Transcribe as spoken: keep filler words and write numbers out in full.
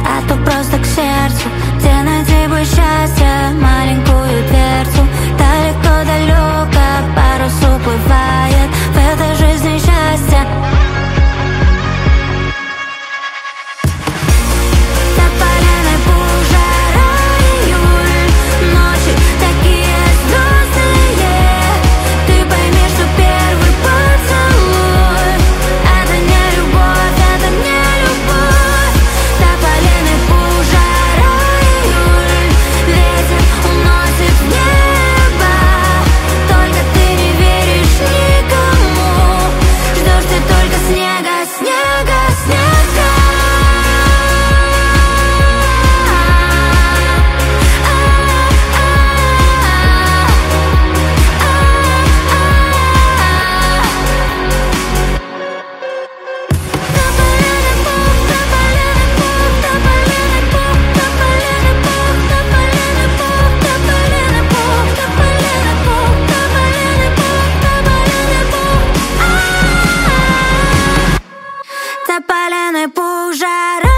а то просто к сердцу, где найти бы счастье, маленькую дверцу. Далеко-далеко парус уплывает в этой жизни счастье. Тополиный пух, жара, июль, ночи такие звездные. Ты пойми, что первый поцелуй — это не любовь, это не любовь. Тополиный пух, жара, июль, ветер уносит в небо. Только ты не веришь никому, ждешь ты только снега, снега, снега. Тополиный пух, жара,